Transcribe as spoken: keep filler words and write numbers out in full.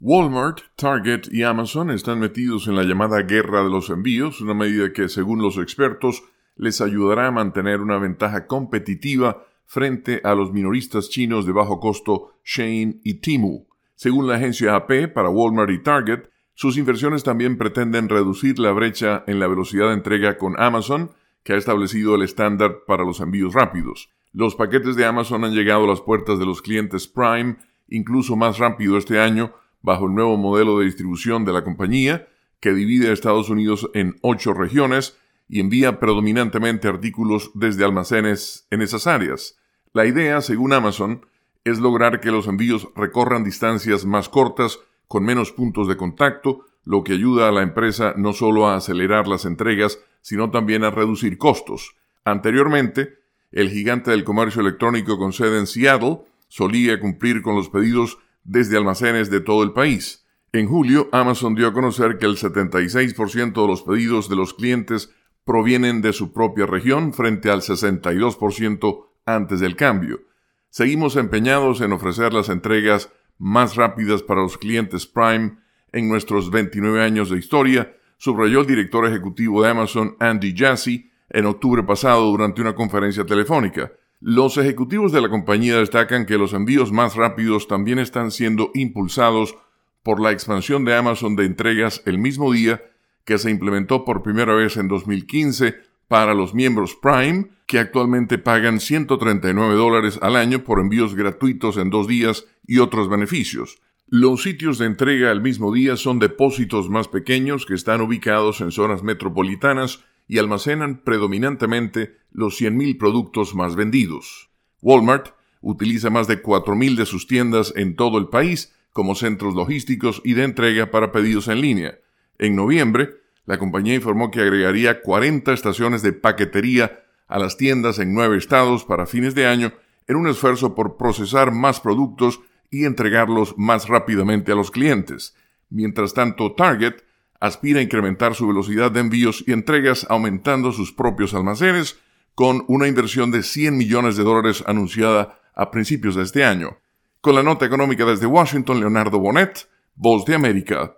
Walmart, Target y Amazon están metidos en la llamada guerra de los envíos, una medida que, según los expertos, les ayudará a mantener una ventaja competitiva frente a los minoristas chinos de bajo costo Shein y Temu. Según la agencia A P, para Walmart y Target, sus inversiones también pretenden reducir la brecha en la velocidad de entrega con Amazon, que ha establecido el estándar para los envíos rápidos. Los paquetes de Amazon han llegado a las puertas de los clientes Prime incluso más rápido este año, bajo el nuevo modelo de distribución de la compañía, que divide a Estados Unidos en ocho regiones y envía predominantemente artículos desde almacenes en esas áreas. La idea, según Amazon, es lograr que los envíos recorran distancias más cortas con menos puntos de contacto, lo que ayuda a la empresa no solo a acelerar las entregas, sino también a reducir costos. Anteriormente, el gigante del comercio electrónico con sede en Seattle solía cumplir con los pedidos desde almacenes de todo el país. En julio, Amazon dio a conocer que el setenta y seis por ciento de los pedidos de los clientes provienen de su propia región frente al sesenta y dos por ciento antes del cambio. Seguimos empeñados en ofrecer las entregas más rápidas para los clientes Prime en nuestros veintinueve años de historia, subrayó el director ejecutivo de Amazon, Andy Jassy, en octubre pasado durante una conferencia telefónica. Los ejecutivos de la compañía destacan que los envíos más rápidos también están siendo impulsados por la expansión de Amazon de entregas el mismo día, que se implementó por primera vez en dos mil quince para los miembros Prime, que actualmente pagan ciento treinta y nueve dólares al año por envíos gratuitos en dos días y otros beneficios. Los sitios de entrega el mismo día son depósitos más pequeños que están ubicados en zonas metropolitanas y almacenan predominantemente los cien mil productos más vendidos. Walmart utiliza más de cuatro mil de sus tiendas en todo el país como centros logísticos y de entrega para pedidos en línea. En noviembre, la compañía informó que agregaría cuarenta estaciones de paquetería a las tiendas en nueve estados para fines de año en un esfuerzo por procesar más productos y entregarlos más rápidamente a los clientes. Mientras tanto, Target aspira a incrementar su velocidad de envíos y entregas aumentando sus propios almacenes con una inversión de cien millones de dólares anunciada a principios de este año. Con la nota económica desde Washington, Leonardo Bonet, Voz de América.